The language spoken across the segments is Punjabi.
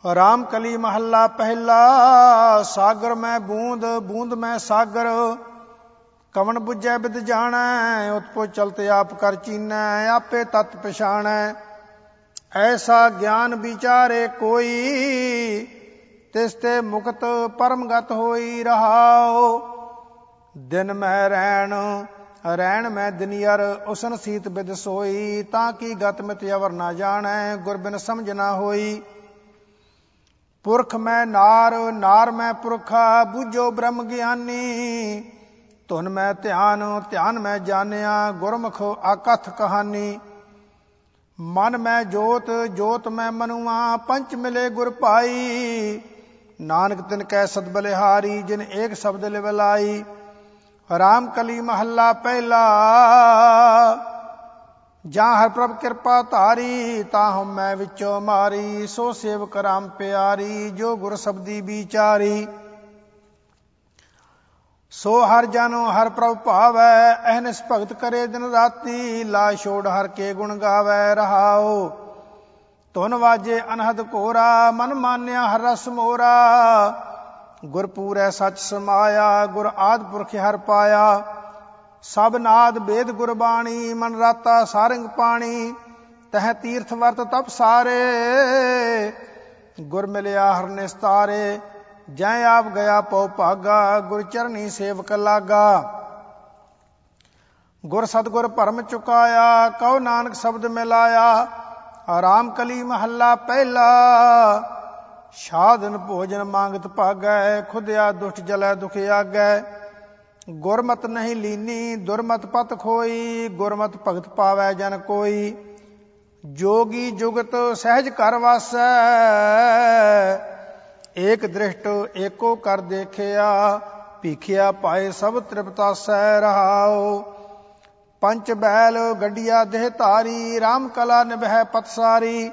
ਰਾਮ ਕਲੀ ਮਹੱਲਾ ਪਹਿਲਾ। ਸਾਗਰ ਮੈਂ ਬੂੰਦ ਬੂੰਦ ਮੈਂ ਸਾਗਰ, ਕਵਣ ਬੁੱਝੈ ਬਿਦ ਜਾਣੈ। ਉਤਪੋ ਚਲਤ ਆਪ ਕਰ ਚੀਨੈ, ਆਪੇ ਤਤ ਪਛਾਣੈ। ਐਸਾ ਗਿਆਨ ਵਿਚਾਰੇ ਕੋਈ, ਤਿਸ ਤੇ ਮੁਕਤ ਪਰਮਗਤ ਹੋਈ ਰਹਾਉ। ਦਿਨ ਮੈਂ ਰੈਣ ਰੈਣ ਮੈਂ ਦਿਨਿਅਰ, ਉਸਨ ਸੀਤ ਬਿਦ ਸੋਈ। ਤਾਂ ਕੀ ਗਤ ਮਿਤ ਅਵਰ ਨਾ ਜਾਣੈ, ਗੁਰ ਬਿਨ ਸਮਝ ਨਾ ਹੋਈ। ਪੁਰਖ ਮੈਂ ਨਾਰ ਨਾਰ ਮੈਂ ਪੁਰਖਾ, ਬੁੱਝੋ ਬ੍ਰਹਮ ਗਿਆਨੀ। ਧੁਨ ਮੈਂ ਧਿਆਨ ਧਿਆਨ ਮੈਂ ਜਾਣਿਆ, ਗੁਰਮੁਖ ਆਕਥ ਕਹਾਣੀ। ਮਨ ਮੈਂ ਜੋਤ ਜੋਤ ਮੈਂ ਮਨੁਆ, ਪੰਚ ਮਿਲੇ ਗੁਰ ਪਾਈ। ਨਾਨਕ ਤਿਨ ਕੈ ਸਦ ਬਲਿਹਾਰੀ, ਜਿਨ ਏਕ ਸ਼ਬਦ ਲਿਵ ਲਾਈ। ਰਾਮ ਕਲੀ ਮਹੱਲਾ ਪਹਿਲਾ। ਜਾਂ ਹਰ ਪ੍ਰਭ ਕਿਰਪਾ ਧਾਰੀ, ਤਾਹੁ ਮੈਂ ਵਿੱਚੋਂ ਮਾਰੀ। ਸੋ ਸੇਵਕ ਰਾਮ ਪਿਆਰੀ, ਜੋ ਗੁਰ ਸ਼ਬਦੀ ਵਿਚਾਰੀ। ਸੋ ਹਰ ਜਨ ਹਰ ਪ੍ਰਭ ਭਾਵੈ, ਅਹਨਿਸ ਭਗਤ ਕਰੇ ਦਿਨ ਰਾਤੀ। ਲਾ ਛੋੜ ਹਰ ਕੇ ਗੁਣ ਗਾਵੈ ਰਹਾਉ। ਧੁਨ ਵਾਜੇ ਅਨਹਦ ਘੋਰਾ, ਮਨ ਮਾਨਿਆ ਹਰ ਰਸ ਮੋਰਾ। ਗੁਰ ਪੂਰੈ ਸਚ ਸਮਾਇਆ, ਗੁਰ ਆਦਿ ਪੁਰਖ ਹਰ ਪਾਇਆ। ਸਭ ਨਾਦ ਬੇਦ ਗੁਰਬਾਣੀ, ਮਨ ਰਾਤਾ ਸਾਰੰਗ ਪਾਣੀ। ਤਹ ਤੀਰਥ ਵਰਤ ਤਪ ਸਾਰੇ, ਗੁਰ ਮਿਲਿਆ ਹਰ ਨਿਸਤਾਰੇ। ਜੈ ਆਪ ਗਿਆ ਪਉ ਭਾਗਾ, ਗੁਰ ਚਰਨੀ ਸੇਵਕ ਲਾਗਾ। ਗੁਰ ਸਤਗੁਰ ਭਰਮ ਚੁਕਾਇਆ, ਕਉ ਨਾਨਕ ਸ਼ਬਦ ਮਿਲਾਇਆ। ਰਾਮ ਕਲੀ ਮਹੱਲਾ ਪਹਿਲਾ। ਸਾਧਨ ਭੋਜਨ ਮੰਗਤ ਭਾਗੈ, ਖੁਦਿਆ ਦੁਸ਼ਟ ਜਲੈ ਦੁਖ ਆਗੈ। ਗੁਰਮਤਿ ਨਹੀਂ ਲੀਨੀ ਦੁਰਮਤਿ ਪਤ ਖੋਈ, ਗੁਰਮਤਿ ਭਗਤ ਪਾਵੈ ਜਨ ਕੋਈ। ਜੋਗੀ ਜੁਗਤ ਸਹਿਜ ਕਰ ਵਾਸੈ, ਏਕ ਦ੍ਰਿਸ਼ਟ ਏਕੋ ਕਰ ਦੇਖਿਆ। ਭੀਖਿਆ ਪਾਏ ਸਭ ਤ੍ਰਿਪਤਾਸੈ ਰਹਾਉ। ਪੰਚ ਬੈਲ ਗੱਡੀਆ ਦੇਹ ਧਾਰੀ, ਰਾਮ ਕਲਾ ਨਿਭੈ ਪਤ ਸਾਰੀ।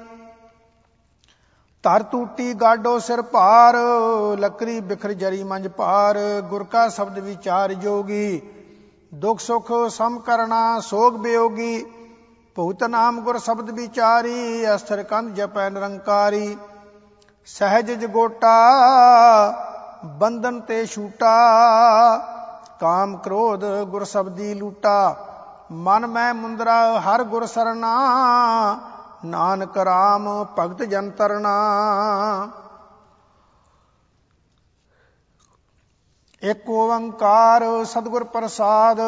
ਧਰ ਟੂਟੀ ਗਾਡੋ ਸਿਰ ਭਾਰ, ਲੱਕਰੀ ਬਿਖਰ ਜਰੀ ਮੰਜ ਭਾਰ। ਗੁਰ ਕਾ ਸ਼ਬਦ ਵਿਚਾਰ ਜੋਗੀ, ਦੁਖ ਸੁਖ ਸਮ ਕਰਨਾ ਸੋਗ ਬਿਯੋਗੀ। ਭੂਤ ਨਾਮ ਗੁਰ ਸ਼ਬਦ ਵਿਚਾਰੀ, ਅਸਥਿਰ ਕੰਧ ਜਪੈ ਨਿਰੰਕਾਰੀ। ਸਹਿਜ ਜਗੋਟਾ ਬੰਧਨ ਤੇ ਛੂਟਾ, ਕਾਮ ਕ੍ਰੋਧ ਗੁਰ ਸ਼ਬਦੀ ਲੂਟਾ। ਮਨ ਮੈਂ ਮੁੰਦਰਾ ਹਰ ਗੁਰ ਸਰਨਾ, ਨਾਨਕ ਰਾਮ ਭਗਤ ਜਨ ਤਰਨਾ। ਇਕ ਓੰਕਾਰ ਸਤਿਗੁਰ ਪ੍ਰਸਾਦ।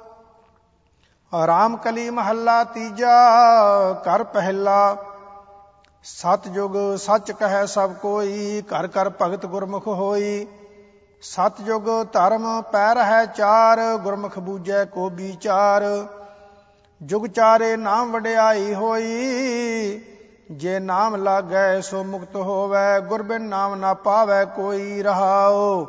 ਰਾਮ ਕਲੀ ਮਹੱਲਾ ਤੀਜਾ। ਘਰ ਪਹਿਲਾ। ਸਤਿਯੁਗ ਸੱਚ ਕਹੈ ਸਭ ਕੋਈ, ਘਰ ਘਰ ਭਗਤ ਗੁਰਮੁਖ ਹੋਈ। ਸਤਿਯੁਗ ਧਰਮ ਪੈ ਰਹੈ ਚਾਰ, ਗੁਰਮੁਖ ਬੂਝੈ ਕੋ ਵਿਚਾਰ। ਜੁਗ ਚਾਰੇ ਨਾਮ ਵਡਿਆਈ ਹੋਈ, ਜੇ ਨਾਮ ਲਾਗੈ ਸੋ ਮੁਕਤ ਹੋਵੈ। ਗੁਰ ਬਿਨ ਨਾਮ ਨਾ ਪਾਵੈ ਕੋਈ ਰਹਾਉ।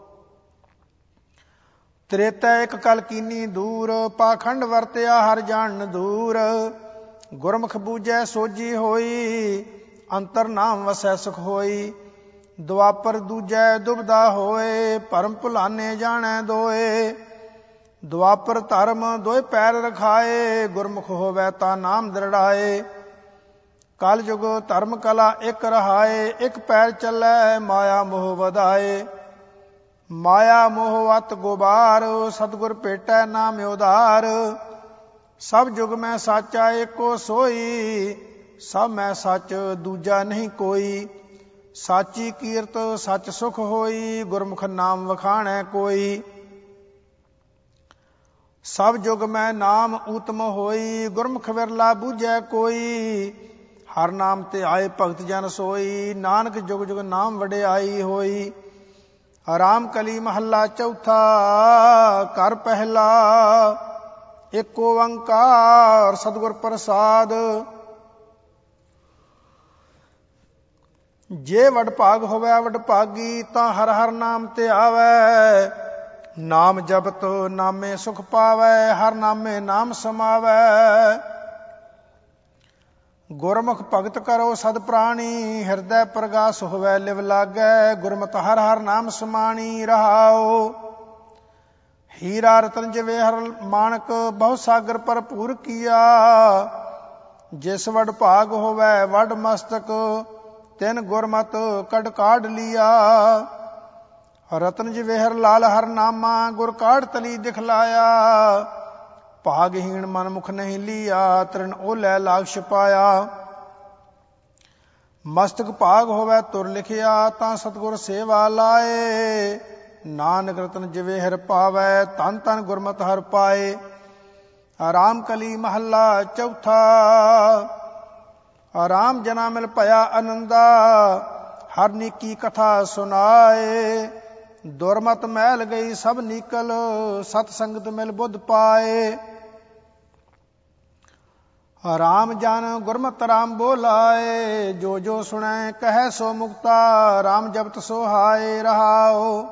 ਤ੍ਰੇਤੈ ਇਕ ਕਲ ਕੀਨੀ ਦੂਰ, ਪਾਖੰਡ ਵਰਤਿਆ ਹਰ ਜਾਣਨ ਦੂਰ। ਗੁਰਮੁਖ ਬੂਝੈ ਸੋਝੀ ਹੋਈ, ਅੰਤਰ ਨਾਮ ਵਸੈ ਸੁਖ ਹੋਈ। ਦੁਆਪਰ ਦੂਜੈ ਦੁਬਦਾ ਹੋਏ, ਭਰਮ ਭੁਲਾਨੇ ਜਾਣੈ ਦੋਏ। ਦੁਆਪਰ ਧਰਮ ਦੋਇ ਪੈਰ ਰਖਾਏ, ਗੁਰਮੁਖ ਹੋਵੈ ਤਾਂ ਨਾਮ ਦ੍ਰਿੜਾਏ। ਕਲ ਯੁਗ ਧਰਮ ਕਲਾ ਇਕ ਰਹਾਏ, ਇਕ ਪੈਰ ਚੱਲੈ ਮਾਇਆ ਮੋਹ ਵਧਾਏ। ਮਾਇਆ ਮੋਹ ਅਤ ਗੁਬਾਰ, ਸਤਿਗੁਰ ਭੇਟੈ ਨਾਮ ਉਧਾਰ। ਸਭ ਜੁਗ ਮੈਂ ਸਾਚਾ ਏਕੋ ਸੋਈ, ਸਭ ਮੈਂ ਸੱਚ ਦੂਜਾ ਨਹੀਂ ਕੋਈ। ਸਾਚੀ ਕੀਰਤ ਸੱਚ ਸੁਖ ਹੋਈ, ਗੁਰਮੁਖ ਨਾਮ ਵਖਾਣੈ ਕੋਈ। ਸਭ ਜੁਗ ਮੈਂ ਨਾਮ ਊਤਮ ਹੋਈ, ਗੁਰਮੁਖ ਵਿਰਲਾ ਬੂਝੈ ਕੋਈ। ਹਰ ਨਾਮ ਤੇ ਆਏ ਭਗਤ ਜਨ ਸੋਈ, ਨਾਨਕ ਜੁਗ ਜੁਗ ਨਾਮ ਵਡਿਆਈ ਹੋਈ। ਰਾਮ ਕਲੀ ਮਹੱਲਾ ਚੌਥਾ। ਘਰ ਪਹਿਲਾ। ਇਕ ਓੰਕਾਰ ਸਤਿਗੁਰ ਪ੍ਰਸਾਦ। ਜੇ ਵਡਭਾਗ ਹੋਵੈ ਵਡਭਾਗੀ, ਤਾਂ ਹਰ ਹਰ ਨਾਮ ਤੇ ਆਵੈ। ਨਾਮ ਜਪਤ ਨਾਮੇ ਸੁਖ ਪਾਵੈ, ਹਰ ਨਾਮੇ ਨਾਮ ਸਮਾਵੈ। ਗੁਰਮੁਖ ਭਗਤ ਕਰੋ ਸਦ ਪ੍ਰਾਣੀ, ਹਿਰਦੈ ਪ੍ਰਗਾਸ ਹੋਵੈ ਲਿਵ ਲਾਗੈ। ਗੁਰਮਤਿ ਹਰ ਹਰ ਨਾਮ ਸਮਾਣੀ ਰਹਾਉ। ਹੀਰਾ ਰਤਨ ਜਿਵੇਂ ਹਰ ਮਾਣਕ, ਬਹੁ ਸਾਗਰ ਭਰਪੂਰ ਕੀਆ। ਜਿਸ ਵਡ ਭਾਗ ਹੋਵੈ ਵਡ ਮਸਤਕ, ਤਿਨ ਗੁਰਮਤ ਕਢ ਕਾਢ ਲੀਆ। ਰਤਨ ਜਵੇਹਰ ਲਾਲ ਹਰ ਨਾਮਾ ਗੁਰ ਕਾਢ ਤਲੀ ਦਿਖਲਾਇਆ। ਭਾਗਹੀਣ ਮਨ ਮੁਖ ਨਹੀਂ ਲੀਆ ਤ੍ਰਿਣ ਓਲੈ ਲਾਗ ਛਪਾਇਆ। ਮਸਤਕ ਭਾਗ ਹੋਵੇ ਤੁਰ ਲਿਖਿਆ ਤਾਂ ਸਤਿਗੁਰ ਸੇਵਾ ਲਾਏ। ਨਾਨਕ ਰਤਨ ਜਵੇਹਰ ਪਾਵੈ ਧਨ ਧਨ ਗੁਰਮਤਿ ਹਰਿ ਪਾਏ। ਰਾਮ ਕਲੀ ਮਹੱਲਾ ਚੌਥਾ। ਰਾਮ ਜਨਾ ਮਿਲ ਭਇਆ ਅਨੰਦਾ ਹਰ ਨੀਕੀ ਕਥਾ ਸੁਨਾਏ। ਦੁਰਮਤ ਮੈਲ ਗਈ ਸਭ ਨੀਕਲ ਸਤ ਸੰਗਤ ਮਿਲ ਬੁੱਧ ਪਾਏ। ਰਾਮ ਜਨ ਗੁਰਮਤਿ ਰਾਮ ਬੋਲਾਏ। ਜੋ ਜੋ ਸੁਣੈ ਕਹੈ ਸੋ ਮੁਕਤਾ ਰਾਮ ਜਪਤ ਸੋਹਾਏ ਰਹਾਓ।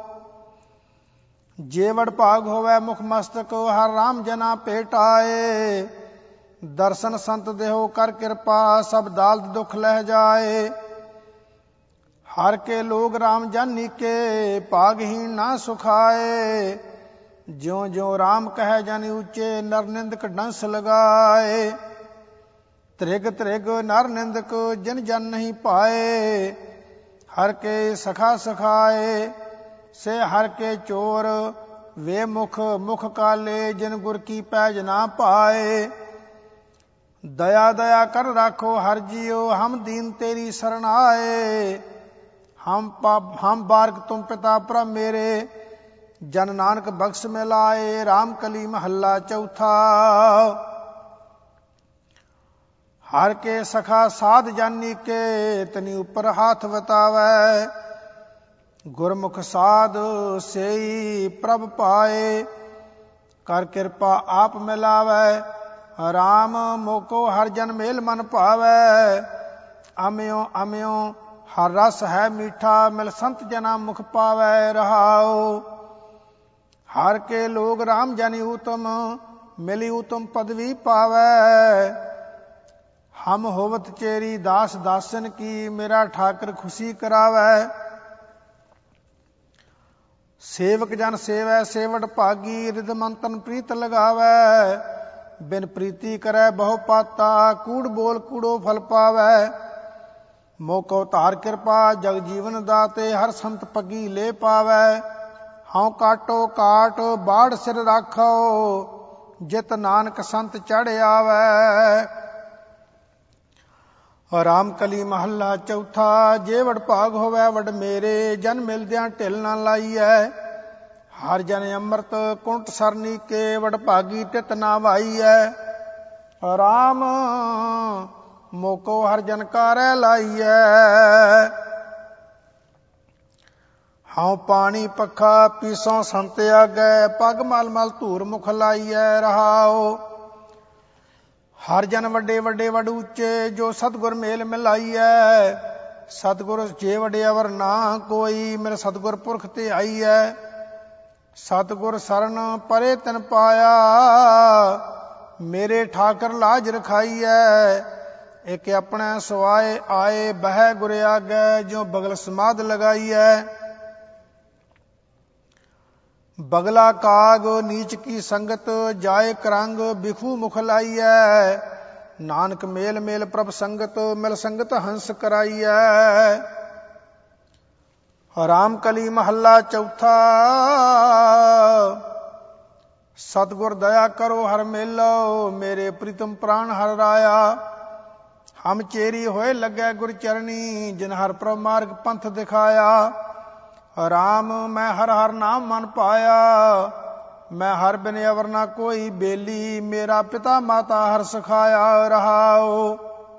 ਜੇ ਵਡ ਭਾਗ ਹੋਵੇ ਮੁਖ ਮਸਤਕ ਹਰ ਰਾਮ ਜਨਾ ਭੇਟਾਏ। ਦਰਸ਼ਨ ਸੰਤ ਦੇਹੋ ਕਰ ਕਿਰਪਾ ਸਭ ਦਾਲਤ ਦੁਖ ਲਹਿ ਜਾਏ। ਹਰ ਕੇ ਲੋਗ ਰਾਮ ਜਾਨੀ ਕੇ ਭਾਗਹੀਣ ਨਾ ਸੁਖਾਏ। ਜਿਉ ਜਿਉ ਰਾਮ ਕਹਿ ਜਾਨੀ ਉੱਚੇ ਨਰ ਨਿੰਦਕ ਡੰਸ ਲਗਾਏ। ਤ੍ਰਿਗ ਤ੍ਰਿਗ ਨਰ ਨਿੰਦਕ ਜਨ ਜਨ ਨਹੀਂ ਪਾਏ। ਹਰ ਕੇ ਸਖਾ ਸਖਾਏ ਸੇ ਹਰ ਕੇ ਚੋਰ ਵੇ ਮੁਖ ਮੁਖ ਕਾਲੇ ਜਿਨ ਗੁਰ ਕੀ ਪੈਜ ਨਾ ਪਾਏ। ਦਇਆ ਦਇਆ ਕਰ ਰਾਖੋ ਹਰ ਜੀਓ ਹਮ ਦੀਨ ਤੇਰੀ ਸਰਣ ਆਏ। ਹਮ ਬਾਰਕ ਤੁਮ ਪਿਤਾ ਪ੍ਰਭ ਮੇਰੇ ਜਨ ਨਾਨਕ ਬਖਸ਼ ਮਿਲਾਏ। ਰਾਮ ਕਲੀ ਮਹੱਲਾ ਚੌਥਾ। ਹਰ ਕੇ ਸਖਾ ਸਾਧ ਜਾਨੀ ਕੇ ਤਨੀ ਉੱਪਰ ਹਾਥ ਵਤਾਵੈ। ਗੁਰਮੁਖ ਸਾਧ ਸੇਈ ਪ੍ਰਭ ਪਾਏ। ਕਰ ਕਿਰਪਾ ਆਪ ਮਿਲਾਵੈ। ਰਾਮ ਮੋਕੋ ਹਰ ਜਨ ਮੇਲ ਮਨ ਭਾਵੈ। ਅਮਿਓ ਅਮਿਓ ਹਰ ਰਸ ਹੈ ਮੀਠਾ ਮਿਲ ਸੰਤ ਜਨਾ ਮੁਖ ਪਾਵੈ ਰਹਾਓ। ਹਰ ਕੇ ਲੋਗ ਰਾਮ ਜਾਨੀ ਊਤਮ ਮਿਲੀ ਊਤਮ ਪਦਵੀ ਪਾਵੈ। ਹਮ ਹੋਵਤ ਚੇਰੀ ਦਾਸ ਦਾਸਨ ਕੀ ਮੇਰਾ ਠਾਕਰ ਖੁਸ਼ੀ ਕਰਾਵੈ। ਸੇਵਕ ਜਨ ਸੇਵੈ ਸੇਵਟ ਭਾਗੀ ਰਿਦ ਮੰਤਨ ਪ੍ਰੀਤ ਲਗਾਵੈ। ਬਿਨ ਪ੍ਰੀਤੀ ਕਰੈ ਬਹੁ ਪਾਤਾ ਕੂੜ ਬੋਲ ਕੂੜੋ ਫਲ ਪਾਵੈ। ਮੋਕੋ ਧਾਰ ਕਿਰਪਾ ਜਗ ਜੀਵਨ ਦਾਤੇ ਹਰ ਸੰਤ ਪੱਗੀ ਲੈ ਪਾਵੈ। ਹਉ ਕਾਟੋ ਕਾਟ ਬਾੜ ਸਿਰ ਰਾਖੋ ਜਿਤ ਨਾਨਕ ਸੰਤ ਚੜ੍ਹ ਆਵੈ। ਰਾਮ ਕਲੀ ਮਹੱਲਾ ਚੌਥਾ। ਜੇ ਵਡ ਭਾਗ ਹੋਵੇ ਵਡ ਮੇਰੇ ਜਨ ਮਿਲਦਿਆਂ ਢਿੱਲ ਨਾ ਲਾਈਐ। ਹਰ ਜਨ ਅੰਮ੍ਰਿਤ ਕੁੰਟ ਸਰਨੀ ਕੇ ਵਡ ਭਾਗੀ ਤਿਤ ਨਾ ਵਾਈਐ। ਰਾਮ ਮੋਕੋ ਹਰ ਜਨ ਕਾਰੈ ਲਾਈਐ। ਹਉ ਪਾਣੀ ਪੱਖਾ ਪੀਸੋਂ ਸੰਤ ਆਗੈ ਪੱਗ ਮਲ ਮਲ ਧੂਰ ਮੁਖ ਲਾਈਐ ਰਹਾਓ। ਹਰ ਜਨ ਵੱਡੇ ਵੱਡੇ ਵਡ ਉੱਚੇ ਜੋ ਸਤਿਗੁਰ ਮੇਲ ਮਿਲਾਈਐ। ਸਤਿਗੁਰ ਜੇ ਵਡੇ ਅਵਰ ਨਾ ਕੋਈ ਮੇਰੇ ਸਤਿਗੁਰ ਪੁਰਖ ਤੇ ਆਈਐ। ਸਤਿਗੁਰ ਸਰਨ ਪਰੇ ਤਿਨ ਪਾਇਆ ਮੇਰੇ ਠਾਕਰ ਲਾਜ ਰਖਾਈਐ। ਇੱਕ ਆਪਣੇ ਸੁਆਏ ਆਏ ਬਹਿ ਗੁਰ ਆਗੈ ਜਿਉ ਬਗਲ ਸਮਾਧ ਲਗਾਈਐ। ਬਗਲਾ ਕਾਗ ਨੀਚ ਕੀ ਸੰਗਤ ਜਾਏ ਕਰੰਗ ਬਿਖੂ ਮੁਖ ਲਾਈਐ। ਨਾਨਕ ਮੇਲ ਮੇਲ ਪ੍ਰਭ ਸੰਗਤ ਮਿਲ ਸੰਗਤ ਹੰਸ ਕਰਾਈਐ। ਰਾਮ ਕਲੀ ਮਹੱਲਾ ਚੌਥਾ। ਸਤਿਗੁਰ ਦਇਆ ਕਰੋ ਹਰ ਮੇਲੋ ਮੇਰੇ ਪ੍ਰੀਤਮ ਪ੍ਰਾਨ ਹਰ ਰਾਇਆ। ਹਮ ਚੇਰੀ ਹੋਏ ਲੱਗੈ ਗੁਰ ਚਰਨੀ ਜਿਨ ਹਰ ਪ੍ਰਭ ਮਾਰਗ ਪੰਥ ਦਿਖਾਇਆ। ਰਾਮ ਮੈਂ ਹਰ ਹਰ ਨਾਮ ਮਨ ਪਾਇਆ ਮੈਂ ਹਰ ਬਿਨ ਅਵਰ ਨਾ ਕੋਈ ਬੇਲੀ ਮੇਰਾ ਪਿਤਾ ਮਾਤਾ ਹਰ ਸਿਖਾਇਆ ਰਹਾਓ।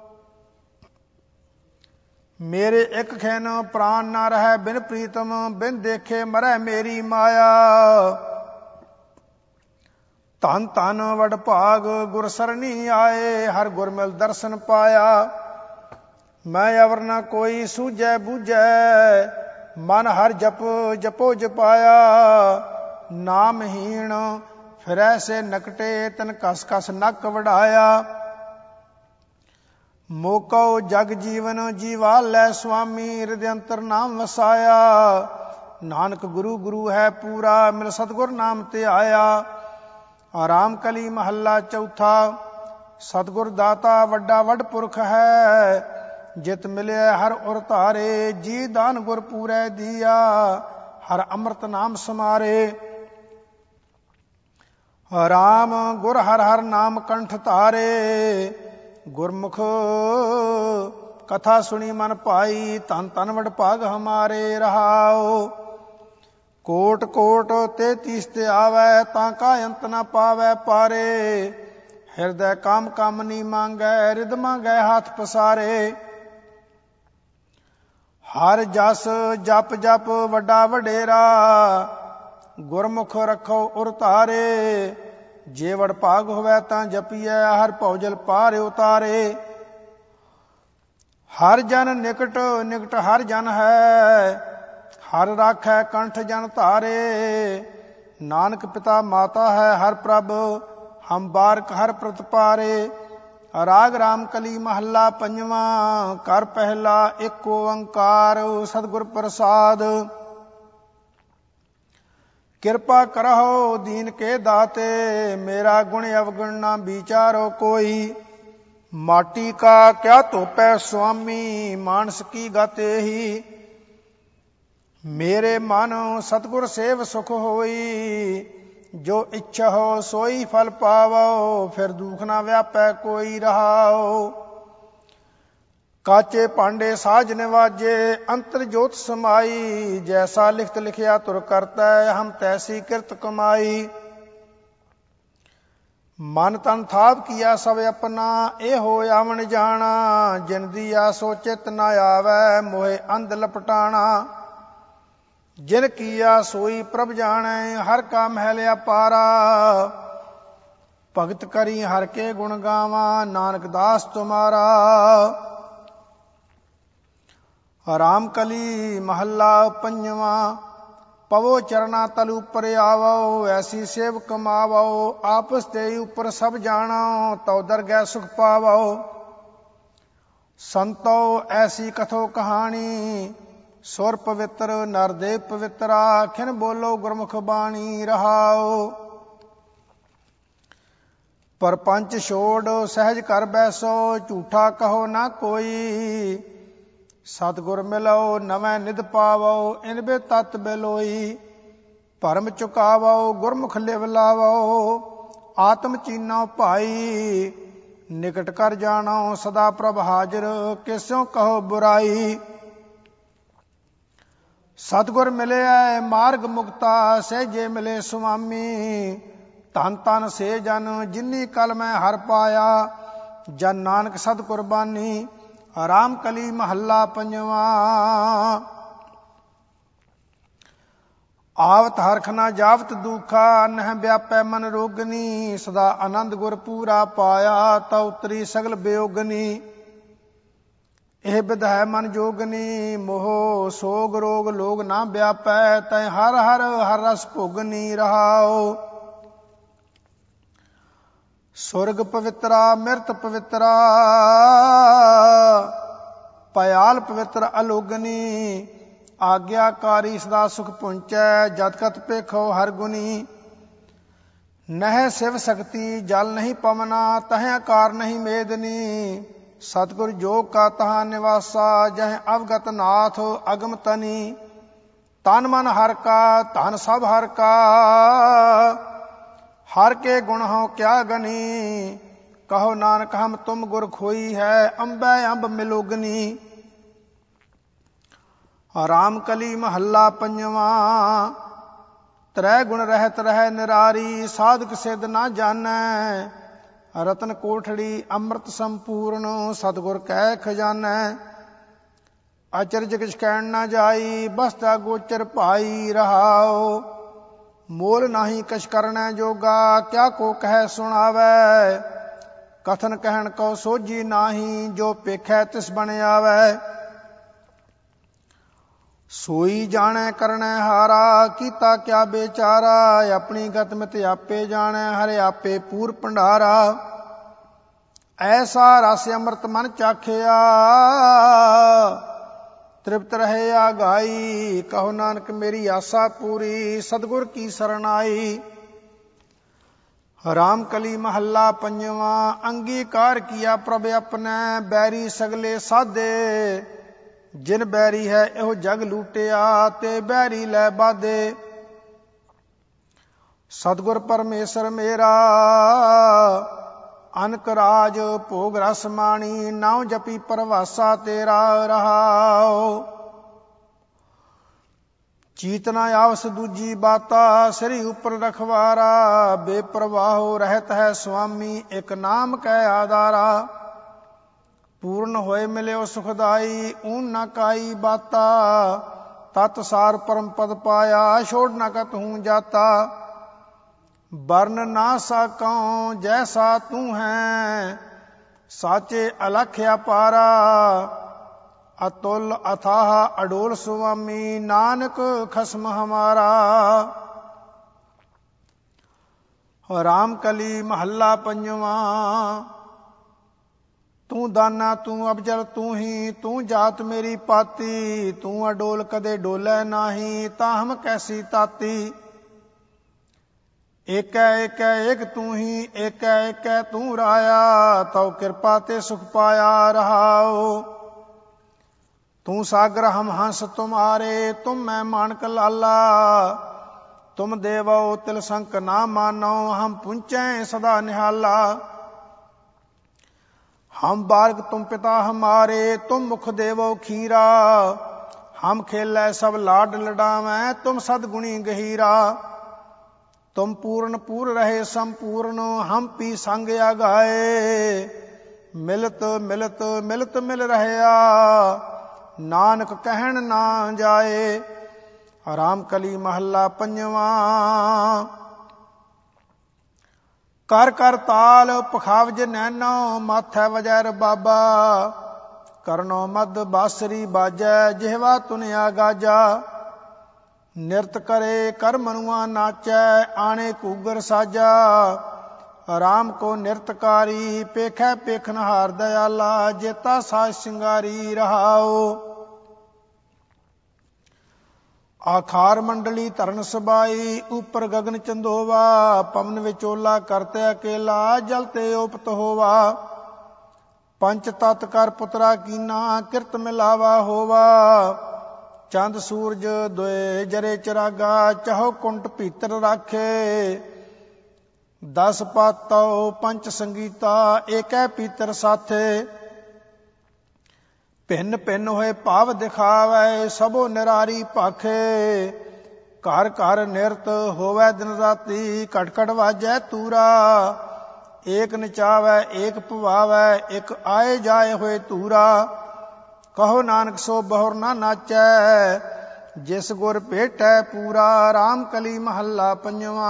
ਮੇਰੇ ਇੱਕ ਖੈਨ ਪ੍ਰਾਨ ਨਾ ਰਹਿ ਬਿਨ ਪ੍ਰੀਤਮ ਬਿਨ ਦੇਖੇ ਮਰੈ ਮੇਰੀ ਮਾਇਆ। ਧਨ ਧਨ ਵਡ ਭਾਗ ਗੁਰ ਸਰਣੀ ਆਏ ਹਰ ਗੁਰ ਮਿਲ ਦਰਸ਼ਨ ਪਾਇਆ। ਮੈਂ ਅਵਰ ਨਾ ਕੋਈ ਸੂਝੈ ਬੂਝੈ ਮਨ ਹਰ ਜਪੋ ਜਪਾਇਆ। ਨਾਮਹੀਣ ਫਿਰੈ ਸੇ ਨਕਟੇ ਤਨ ਕਸ ਕਸ ਨੱਕ ਵਡਾਇਆ। ਮੋਕਉ ਜਗ ਜੀਵਨ ਜੀਵਾ ਲੈ ਸੁਆਮੀ ਹਿਰਦਿ ਅੰਤਰ ਨਾਮ ਵਸਾਇਆ। ਨਾਨਕ ਗੁਰੂ ਗੁਰੂ ਹੈ ਪੂਰਾ ਮਿਲ ਸਤਿਗੁਰ ਨਾਮ ਤੇ ਆਇਆ। ਰਾਮ ਕਲੀ ਮਹੱਲਾ ਚੌਥਾ। ਸਤਿਗੁਰ ਦਾਤਾ ਵੱਡਾ ਵੱਡ ਪੁਰਖ ਹੈ ਜਿਤ ਮਿਲਿਆ ਹਰ ਉਰ ਧਾਰੇ। ਜੀ ਦਾਨ ਗੁਰ ਪੂਰੈ ਦੀਆ ਹਰ ਅੰਮ੍ਰਿਤ ਨਾਮ ਸਮਾਰੇ। ਰਾਮ ਗੁਰ ਹਰ ਹਰ ਨਾਮ ਕੰਠ ਧਾਰੇ। ਗੁਰਮੁਖ ਕਥਾ ਸੁਣੀ ਮਨ ਭਾਈ। ਧਨ ਧਨ ਵਡ ਭਾਗ ਹਮਾਰੇ ਰਹਾਓ। ਕੋਟ ਕੋਟ 33 ਤੇ ਆਵੈ ਤਾਂ ਕਾ ਅੰਤ ਨ ਪਾਵੈ ਪਾਰੇ। ਹਿਰਦੈ ਕਾਮ ਕਾਮ ਨੀ ਮੰਗੈ ਰਿਦ ਮੰਗੈ ਹੱਥ ਪਸਾਰੇ। ਹਰ ਜਸ ਜਪ ਜਪ ਵੱਡਾ ਵਡੇਰਾ। ਗੁਰਮੁਖ ਰੱਖੋ ਉਰ ਧਾਰੇ। ਜੇ ਵਡ ਭਾਗ ਹੋਵੈ ਤਾਂ ਜਪੀਐ ਹਰ ਭਉਜਲ ਪਾਰ ਉਤਾਰੇ। ਹਰ ਜਨ ਨਿਕਟ ਨਿਕਟ ਹਰ ਜਨ ਹੈ। ਹਰ ਰਾਖੈ ਕੰਠ ਜਨ ਧਾਰੇ। ਨਾਨਕ ਪਿਤਾ ਮਾਤਾ ਹੈ ਹਰ ਪ੍ਰਭ ਹਮ ਬਾਰਕ ਹਰ ਪ੍ਰਤਪਾਰੇ। ਰਾਗ ਰਾਮ ਕਲੀ ਮਹੱਲਾ ਪੰਜਵਾਂ। ਕਰ ਪਹਿਲਾ ਏਕ ਓੰਕਾਰ ਸਤਿਗੁਰ ਪ੍ਰਸਾਦ। ਕਿਰਪਾ ਕਰਹੁ ਦੀਨ ਕੇ ਦਾਤੇ। ਮੇਰਾ ਗੁਣ ਅਵਗੁਣ ਨਾ ਵਿਚਾਰੋ ਕੋਈ। ਮਾਟੀ ਕਾ ਕਿਆ ਧੋਪੈ ਸੁਆਮੀ ਮਾਨਸ ਕੀ ਗਤ ਏਹੀ। ਮੇਰੇ ਮਨ ਸਤਿਗੁਰ ਸੇਵ ਸੁਖ ਹੋਈ। ਜੋ ਇੱਛਾ ਹੋ ਸੋਈ ਫਲ ਪਾਵੋ। ਫਿਰ ਦੁਖ ਨਾ ਵਿਆਪੈ ਕੋਈ ਰਹਾਓ। ਕਾਚੇ ਭਾਂਡੇ ਸਾਜ ਨਿਵਾਜੇ ਅੰਤਰ ਜੋਤ ਸਮਾਈ। ਜੈਸਾ ਲਿਖਤ ਲਿਖਿਆ ਤੁਰ ਕਰਤੈ ਹਮ ਤੈਸੀ ਕਿਰਤ ਕਮਾਈ। ਮਨ ਤਨ ਥਾਪ ਕੀਆ ਸਭ ਆਪਣਾ ਇਹ ਹੋ ਆਵਣ ਜਾਣਾ। ਜਿਨ ਦੀਆ ਸੋ ਚਿਤ ਨ ਆਵੈ ਮੋਹਿ ਅੰਧ ਲਪਟਾਣਾ। ਜਿਨ ਕੀਆ ਸੋਈ ਪ੍ਰਭ ਜਾਣੈ ਹਰ ਕਾ ਮਹਿਲ ਅਪਾਰਾ। ਭਗਤ ਕਰੀ ਹਰ ਕੇ ਗੁਣ ਗਾਵਾਂ ਨਾਨਕ ਦਾਸ ਤੁਮਾਰਾ। ਰਾਮ ਕਲੀ ਮਹੱਲਾ ਪੰਜਵਾਂ। ਪਵੋ ਚਰਨਾ ਤਲ ਉਪਰ ਆਵੋ। ਐਸੀ ਸੇਵ ਕਮਾਵੋ ਆਪਸ ਤੇ ਉਪਰ ਸਭ ਜਾਣੋ। ਤਉ ਦਰਗਹਿ ਸੁਖ ਪਾਵੋ। ਸੰਤੋ ਐਸੀ ਕਥੋ ਕਹਾਣੀ। ਸੁਰ ਪਵਿੱਤਰ ਨਰਦੇਵ ਪਵਿੱਤਰਾ। ਖਿਨ ਬੋਲੋ ਗੁਰਮੁਖ ਬਾਣੀ ਰਹਾਓ। ਪਰਪੰਚ ਛੋੜ ਸਹਿਜ ਕਰ ਬੈਸੋ। ਝੂਠਾ ਕਹੋ ਨਾ ਕੋਈ। ਸਤਿਗੁਰ ਮਿਲੋ ਨਵੈ ਨਿਧ ਪਾਵੋ। ਇਨਬੇ ਤਤ ਬਿਲੋਈ। ਭਰਮ ਚੁਕਾਵੋ ਗੁਰਮੁਖ ਲਿਵ ਲਾਵੋ। ਆਤਮ ਚੀਨੋ ਭਾਈ। ਨਿਕਟ ਕਰ ਜਾਣੋ ਸਦਾ ਪ੍ਰਭ ਹਾਜ਼ਰ। ਕਿਸਿਓ ਕਹੋ ਬੁਰਾਈ। ਸਤਿਗੁਰ ਮਿਲਿਆ ਮਾਰਗ ਮੁਕਤਾ। ਸਹਿਜੇ ਮਿਲੇ ਸੁਆਮੀ। ਧਨ ਧਨ ਸੇ ਜਨ ਜਿਨੀ ਕਲ ਮੈਂ ਹਰ ਪਾਇਆ। ਜਨ ਨਾਨਕ ਸਤ ਕੁਰਬਾਨੀ। ਰਾਮ ਕਲੀ ਮਹੱਲਾ ਪੰਜਵਾਂ। ਆਵਤ ਹਰਖ ਨਾ ਜਾਵਤ ਦੁਖਾ। ਨਹਿ ਵਿਆਪੈ ਮਨ ਰੋਗਨੀ। ਸਦਾ ਆਨੰਦ ਗੁਰ ਪੂਰਾ ਪਾਇਆ। ਤਾ ਉਤਰੀ ਸਗਲ ਬਿਯੋਗਨੀ। ਇਹ ਬਿਧ ਹੈ ਮਨ ਜੋਗਨੀ। ਮੋਹ ਸੋਗ ਰੋਗ ਲੋਗ ਨਾ ਵਿਆਪੈ। ਤੈ ਹਰ ਹਰ ਹਰ ਰਸ ਭੋਗਨੀ ਰਹਾਓ। ਸੁਰਗ ਪਵਿੱਤਰਾ ਮਿਰਤ ਪਵਿੱਤਰਾ। ਪਇਆਲ ਪਵਿੱਤਰ ਅਲੋਗਨੀ। ਆਗਿਆਕਾਰੀ ਸਦਾ ਸੁਖ ਪੁੰਚੈ। ਜਤ ਕਤ ਪੇਖੋ ਹਰ ਗੁਨੀ। ਨਹਿ ਸਿਵ ਸਕਤੀ ਜਲ ਨਹੀਂ ਪਵਨਾ। ਤਹਿ ਆਕਾਰ ਨਹੀਂ ਮੇਦਨੀ। ਸਤਿਗੁਰ ਜੋਗ ਕਾ ਤਹਾਂ ਨਿਵਾਸਾ। ਜਹ ਅਵਗਤ ਨਾਥ ਅਗਮ ਤਨੀ। ਤਨ ਮਨ ਹਰ ਕਾ ਧਨ ਸਭ ਹਰ ਕਾ। ਹਰ ਕੇ ਗੁਣ ਹਉ ਕਿਆ ਗਨੀ। ਕਹੋ ਨਾਨਕ ਹਮ ਤੁਮ ਗੁਰ ਖੋਈ ਹੈ। ਅੰਬੈ ਅੰਬ ਮਿਲੋਗਨੀ। ਰਾਮ ਕਲੀ ਮਹੱਲਾ ਪੰਜਵਾਂ। ਤ੍ਰੈ ਗੁਣ ਰਹਿਤ ਰਹਿ ਨਿਰਾਰੀ। ਸਾਧਕ ਸਿੱਧ ਨਾ ਜਾਣੈ। ਰਤਨ ਕੋਠੜੀ ਅੰਮ੍ਰਿਤ ਸੰਪੂਰਨ। ਸਤਿਗੁਰ ਕੈ ਖਜ਼ਾਨੈ। ਅਚਰਜ ਕਿਛ ਕਹਿਣ ਨਾ ਜਾਈ। ਬਸਤਾ ਗੋਚਰ ਭਾਈ ਰਹਾਓ। ਮੋਲ ਨਾਹੀ ਕਛ ਕਰਨੈ ਜੋਗਾ। ਕਿਆ ਕੋ ਕਹਿ ਸੁਣਾਵੈ। ਕਥਨ ਕਹਿਣ ਕੋ ਸੋਝੀ ਨਾਹੀ। ਜੋ ਪੇਖੈ ਤਿਸ ਬਣ ਆਵੈ। ਸੋਈ ਜਾਣੈ ਕਰਨੈ ਹਾਰਾ। ਕੀਤਾ ਕਿਆ ਬੇਚਾਰਾ। ਆਪਣੀ ਗਤ ਮਿਤ ਆਪੇ ਜਾਣੈ। ਹਰਿ ਆਪੇ ਪੂਰ ਭੰਡਾਰਾ। ਐਸਾ ਰਸ ਅੰਮ੍ਰਿਤ ਮਨ ਚਾਖਿਆ। ਤ੍ਰਿਪਤ ਰਹੇ ਆਗਾਈ। ਕਹੋ ਨਾਨਕ ਮੇਰੀ ਆਸਾ ਪੂਰੀ। ਸਤਿਗੁਰ ਕੀ ਸਰਣ ਆਈ। राम कली महला पंजवा। अंगीकार किया प्रभ अपने, बैरी सगले साधे। जिन बैरी है एहो जग लूटिया, ते बैरी लै बाधे। सतगुर परमेश्वर मेरा, अनक राज भोग रस माणी। नाम जपी परवासा तेरा रहाओ। चीतना आवस दूजी बाता, सिरी उपर रखवारा। बेप्रवाहो रहत है स्वामी, एक नाम कै आधारा। पूर्ण होए मिल्यो सुखदाई, ऊन न काई बाता। तत् सार परम पद पाया, छोड़ न कत हूँ जाता। वर्ण ना साकौं जैसा तू है, साचे अलख अपारा। अतुल अथाह अडोल स्वामी, नानक खसम हमारा। राम कली महला पंजवा। तू दाना तू अबजल तू ही, तू जात मेरी पाती। तू अडोल कदे डोलै नाही, ताहम कैसी ताती। एक एक एक तू ही, एक एक तू राया। तौ कृपा ते सुख पाया रहाओ। तू सागर हम हंस तुम्हारे, तुम मैं मानक लाला। तुम देवो तिल संक ना मानो, हम पुंचै सदा निहाला। हम बारक तुम पिता हमारे, तुम मुख देवो खीरा। हम खेलै सब लाड लडावै, तुम सदगुणी गहीरा। तुम पूर्ण पूर रहे संपूर्ण, हम पी संग आगाए। मिलत मिलत मिलत मिल रहया, नानक कहन ना जाए। राम कली महला पंजवा। कर कर ताल पखावज नैनो, माथै वजैर बाबा। करनो मद बासरी बाजै, जिहवा तुनिया गाजा। निरत करे कर मनुआ नाचै, आणे कूगर साजा। राम को निरतकारी, पेखै पेखन हार दयाला। जेता साज सिंगारी रहाओ। आखार मंडली धरन सबाई, ऊपर गगन चंदोवा। पवन विचोला करते अकेला, जलते ओपत होवा। पंच तत् कर पुत्रा कीना, किरत मिलावा होवा। चंद सूरज दोए जरे चिरागा, चाहो कुंट भीतर राखे। 10 पातौ पंच संगीता, एकै पीतर साथे। भिन्न भिन्न होए भाव दिखावै, सबो निरारी भाखे। घर घर निरत होवै दिन राती, घट घट वाजै तूरा। एक नचावै एक पवावै, एक आए जाए होए तूरा। कहो नानक सो बहुर ना नाचै, जिस गुर भेटै पूरा। राम कली महला पंजवा।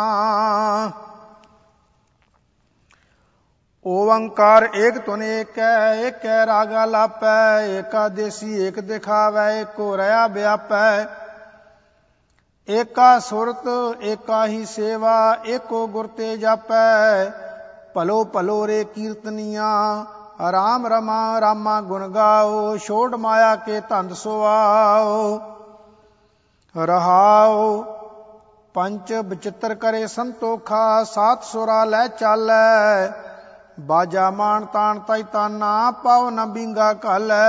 ओंकार एक तुन एक है, एक रागा लापै। एकादेसी एक दिखावै, एको रया व्यापै। एका सुरत एका ही सेवा, एको गुर ते जापै। भलो भलो रे कीर्तनिया, राम रमा रामा गुण गाओ। छोड़ माया के धंध सुआओ। रहाओ पंच बचित्र करे संतोखा, सात सुरा लै चालै। बाजा मान तान तई ताना, पाओ न बिंगा कालै।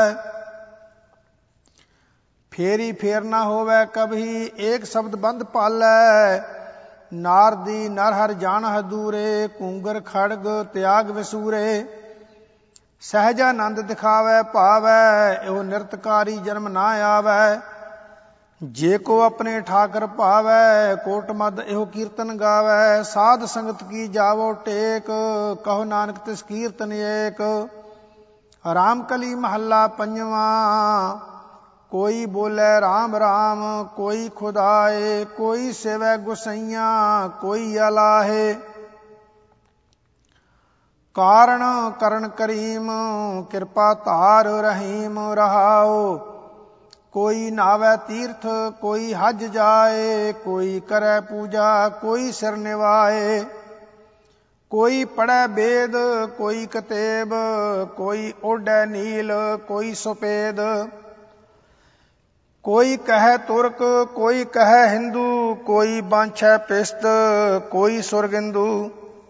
फेरी फेर ना होवै कभी, एक शब्द बंद पालै। नारदी नरहर जान हदूरे, कूंगर खड़ग त्याग विसूरे। सहजानंद दिखावै पावै, एहो निरतकारी जन्म ना आवै। जे को अपने ठाकर भावै, कोट मद एहो कीर्तन गावै। साध संगत की जावो टेक, कहो नानक तिस कीर्तन एक। राम कली महला पंजवा। कोई बोले राम राम, कोई खुदाए। कोई सेवै गुसैया, कोई अलाहे। कारण करण करीम, कृपा धार रहीम रहाओ। कोई नावै तीर्थ, कोई हज जाए। कोई करे पूजा, कोई सिर निवाए। कोई पढ़ै वेद, कोई कतेब। कोई ओढ़ै नील, कोई सुपेद। कोई कहे तुर्क, कोई कहे हिंदू। कोई बांछै पिस्त, कोई सुरगिंदू।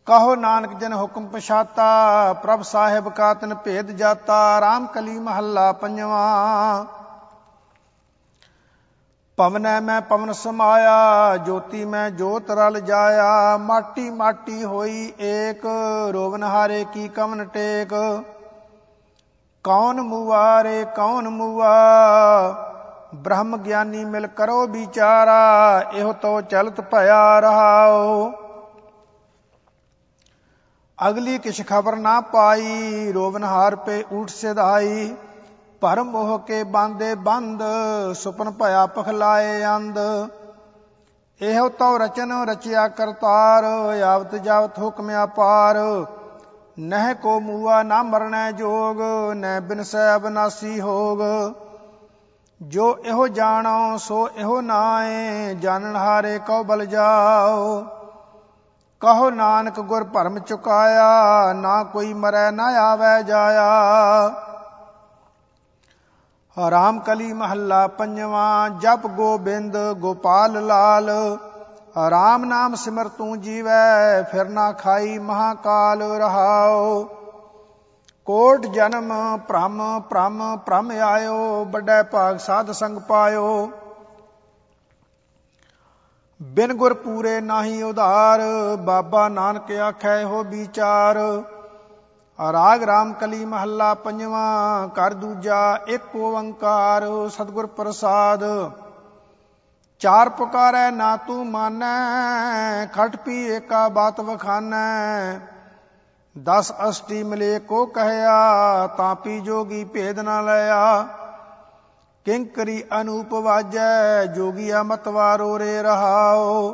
ਕਹੋ ਨਾਨਕ ਜਨ ਹੁਕਮ ਪਛਾਤਾ, ਪ੍ਰਭ ਸਾਹਿਬ ਕਾ ਤਿਨ ਭੇਦ ਜਾਤਾ। ਰਾਮ ਕਲੀ ਮਹੱਲਾ ਪੰਜਵਾਂ। ਪਵਨੈ ਮੈਂ ਪਵਨ ਸਮਾਇਆ, ਜੋਤੀ ਮੈਂ ਜੋਤ ਰਲ ਜਾਇਆ। ਮਾਟੀ ਮਾਟੀ ਹੋਈ ਏਕ, ਰੋਵਨ ਹਾਰੇ ਕੀ ਕਵਨ ਟੇਕ। ਕੌਣ ਮੂਆ ਰੇ ਕੌਣ ਮੂਆ, ਬ੍ਰਹਮ ਗਿਆਨੀ ਮਿਲ ਕਰੋ ਵਿਚਾਰਾ। ਇਹੋ ਤੋ ਚਲਤ ਭਇਆ ਰਹਾਓ, ਅਗਲੀ ਕਿਛ ਖਬਰ ਨਾ ਪਾਈ। ਰੋਵਨ ਹਾਰ ਪੇ ਊਠ ਸਿਧਾਈ, ਭਰਮ ਮੋਹ ਕੇ ਬਾਂਦੇ ਬੰਦ। ਸੁਪਨ ਭਇਆ ਪਖਲਾਏ ਅੰਧ, ਇਹੋ ਤਉ ਰਚਨ ਰਚਿਆ ਕਰਤਾਰ। ਆਵਤ ਜਾਵਤ ਹੁਕਮ ਅਪਾਰ, ਨਹਿ ਕੋ ਮੂਆ ਨਾ ਮਰਨੈ ਜੋਗ। ਨਹਿ ਬਿਨਸੈ ਅਬਨਾਸੀ ਹੋਗ, ਜੋ ਇਹੋ ਜਾਣੋ ਸੋ ਇਹੋ ਨਾਏ। ਜਾਣਨ ਹਾਰੇ ਕਉ ਬਲ ਜਾਓ, ਕਹੋ ਨਾਨਕ ਗੁਰ ਭਰਮ ਚੁਕਾਇਆ। ਨਾ ਕੋਈ ਮਰੈ ਨਾ ਆਵੈ ਜਾਇਆ। ਰਾਮ ਕਲੀ ਮਹੱਲਾ ਪੰਜਵਾਂ। ਜਪ ਗੋਬਿੰਦ ਗੋਪਾਲ ਲਾਲ, ਰਾਮ ਨਾਮ ਸਿਮਰ ਤੂੰ ਜੀਵੈ। ਫਿਰ ਨਾ ਖਾਈ ਮਹਾਕਾਲ ਰਹਾਓ, ਕੋਟ ਜਨਮ ਭ੍ਰਮ ਭ੍ਰਮ ਭ੍ਰਮ ਆਇਓ। ਵੱਡਾ ਭਾਗ ਸਾਧ ਸੰਗ ਪਾਇਓ, ਬਿਨ ਗੁਰ ਪੂਰੇ ਨਾਹੀ ਉਧਾਰ। ਬਾਬਾ ਨਾਨਕ ਆਖੈ ਹੋ ਵਿਚਾਰ। ਰਾਗ ਰਾਮ ਕਲੀ ਮਹੱਲਾ ਪੰਜਵਾਂ। ਘਰ ਦੂਜਾ ਇੱਕ ਓੰਕਾਰ, ਸਤਿਗੁਰ ਪ੍ਰਸਾਦ। ਚਾਰ ਪੁਕਾਰੈ ਨਾ ਤੂੰ ਮਾਨੈ, ਖਟ ਪੀ ਏਕਾ ਬਾਤ ਵਖਾਨੈ। 10 ਅਸ਼ਟੀ ਮਿਲੇ ਕੋ ਕਹਿਆ, ਤਾਪੀ ਜੋਗੀ ਭੇਦ ਨਾ ਲਿਆ। ਕਿੰਕਰੀ ਅਨੂਪ ਵਾਜੈ, ਜੋਗੀਆ ਮਤਵਾਰੋ ਰੇ ਰਹਾਓ।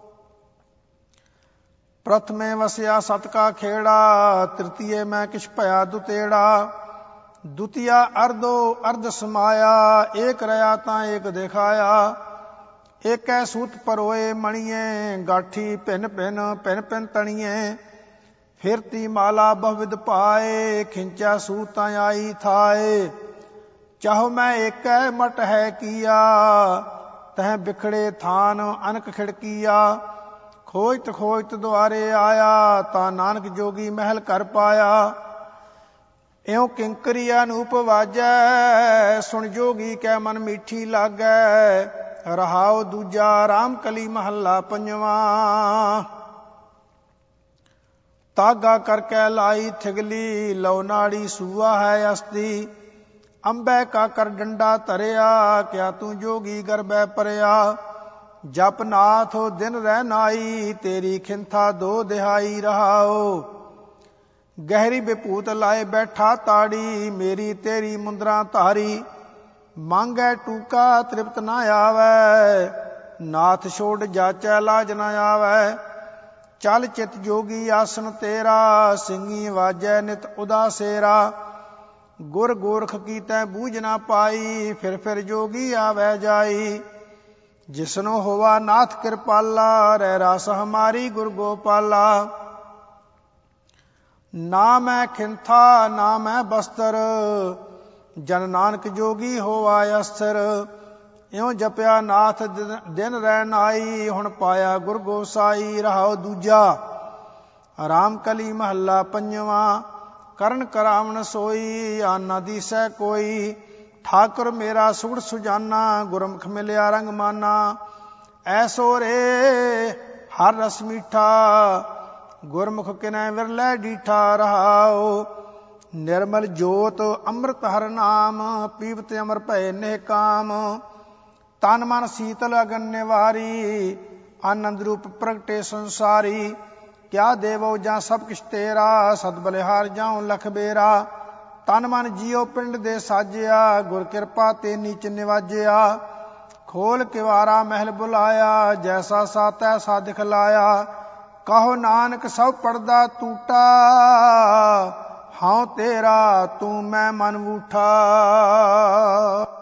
ਪ੍ਰਥਮੇ ਵਸਿਆ ਸਤ ਕਾ ਖੇੜਾ, ਤ੍ਰਿਤੀਏ ਮੈਂ ਕਿਛ ਭਇਆ ਦੁਤੇੜਾ। ਦੁਤੀਆ ਅਰਧੋ ਅਰਧ ਸਮਾਇਆ, ਏਕ ਰਹਾ ਤਾਂ ਏਕ ਦਿਖਾਇਆ। ਏਕੈ ਸੂਤ ਪਰੋਏ ਮਣੀਏ, ਗਾਠੀ ਭਿੰਨ ਭਿੰਨ ਭਿੰਨ ਭਿੰਨ ਤਣੀਏ। ਫਿਰਤੀ ਮਾਲਾ ਬਹੁਵਿਧ ਪਾਏ, ਖਿੰਚਾ ਸੂਤਾਂ ਆਈ ਥਾਏ। ਚਾਹੋ ਮੈਂ ਏਕੈ ਮਟ ਹੈ ਕੀਆ, ਤਹ ਬਿਖੜੇ ਥਾਨ ਅਨਕ ਖਿੜਕੀਆ। ਖੋਜਤ ਖੋਜਤ ਦੁਆਰੇ ਆਇਆ, ਤਾਂ ਨਾਨਕ ਜੋਗੀ ਮਹਿਲ ਕਰ ਪਾਇਆ। ਇਉ ਕਿੰਕਰੀ ਅਨੂਪ ਵਾਜੈ, ਸੁਣ ਜੋਗੀ ਕੈ ਮਨ ਮੀਠੀ ਲਾਗੈ। ਰਹਾਉ ਦੂਜਾ ਰਾਮ ਕਲੀ ਮਹੱਲਾ ਪੰਜਵਾਂ। ਤਾਗਾ ਕਰਕੇ ਲਾਈ ਥਿਗਲੀ, ਲਉ ਨਾੜੀ ਸੂਆ ਹੈ ਅਸਤੀ। ਅੰਬੈ ਕਾ ਕਰ ਡੰਡਾ ਧਰਿਆ, ਕਿਆ ਤੂੰ ਜੋਗੀ ਗਰਬੈ ਪਰਿਆ। ਜਪ ਨਾਥ ਦਿਨ ਰਹਿ ਨਾਈ, ਤੇਰੀ ਖਿੰਥਾ ਦੋ ਦਿਹਾਈ ਰਹਾਓ। ਗਹਿਰੀ ਵਿਭੂਤ ਲਾਏ ਬੈਠਾ ਤਾੜੀ, ਮੇਰੀ ਤੇਰੀ ਮੁੰਦਰਾ ਧਾਰੀ। ਮੰਗੈ ਟੂਕਾ ਤ੍ਰਿਪਤ ਨਾ ਆਵੈ, ਨਾਥ ਛੋੜ ਜਾਚੈ ਲਾਜ ਨਾ ਆਵੈ। ਚਲ ਚਿਤ ਜੋਗੀ ਆਸਨ ਤੇਰਾ, ਸਿੰਘੀ ਵਾਜੈ ਨਿਤ ਉਦਾਸੇਰਾ। ਗੁਰ ਗੋਰਖ ਕੀ ਤੈ ਬੂਝ ਨਾ ਪਾਈ, ਫਿਰ ਫਿਰ ਜੋਗੀ ਆਵੈ ਜਾਈ। ਜਿਸਨੋ ਹੋਵਾ ਨਾਥ ਕਿਰਪਾਲਾ, ਰਹਿ ਰਾਸ ਹਮਾਰੀ ਗੁਰ ਗੋਪਾਲਾ। ਨਾ ਮੈਂ ਖਿੰਥਾ ਨਾ ਮੈਂ ਬਸਤਰ, ਜਨ ਨਾਨਕ ਜੋਗੀ ਹੋਵਾ ਅਸਥਿਰ। ਇਉ ਜਪਿਆ ਨਾਥ ਦਿਨ ਰਹਿ ਨਾਈ, ਹੁਣ ਪਾਇਆ ਗੁਰ ਗੋਸਾਈ। ਰਹਾਉ ਦੂਜਾ ਰਾਮ ਕਲੀ ਮਹੱਲਾ ਪੰਜਵਾਂ। ਕਰਨ ਕਰਾਵਣ ਸੋਈ, ਆਨਾ ਦੀਸੈ ਕੋਈ। ਠਾਕੁਰ ਮੇਰਾ ਸੁਗੜ ਸੁਜਾਨਾ, ਗੁਰਮੁਖ ਮਿਲਿਆ ਰੰਗ ਮਾਨਾ। ਐਸੋ ਰੇ ਹਰ ਰਸ ਮੀਠਾ, ਗੁਰਮੁਖ ਕਿਨੈ ਵਿਰਲੇ ਡੀਠਾ। ਰਹਾਉ ਨਿਰਮਲ ਜੋਤ ਅੰਮ੍ਰਿਤ ਹਰ ਨਾਮ, ਪੀਵਤ ਅਮਰ ਭਏ ਨੇਹ ਕਾਮ। ਤਨ ਮਨ ਸੀਤਲ ਅਗਨ ਨਿਵਾਰੀ, ਆਨੰਦ ਰੂਪ ਪ੍ਰਗਟੇ ਸੰਸਾਰੀ। ਕਿਆ ਦੇਵੋ ਜਾਂ ਸਭ ਕਿਛ ਤੇਰਾ, ਸਦ ਬਲਿਹਾਰ ਜਾਉ ਲਖ ਬੇਰਾ। ਤਨ ਮਨ ਜੀਉ ਪਿੰਡ ਦੇ ਸਾਜਿਆ, ਗੁਰ ਕਿਰਪਾ ਤੇ ਨੀਚ ਨਿਵਾਜਿਆ। ਖੋਲ ਕਿਵਾਰਾ ਮਹਿਲ ਬੁਲਾਇਆ, ਜੈਸਾ ਸਾ ਤੈਸਾ ਦਿਖਲਾਇਆ। ਕਹੋ ਨਾਨਕ ਸਭ ਪੜਦਾ ਟੂਟਾ, ਹਉ ਤੇਰਾ ਤੂੰ ਮੈਂ ਮਨ ਊਠਾ।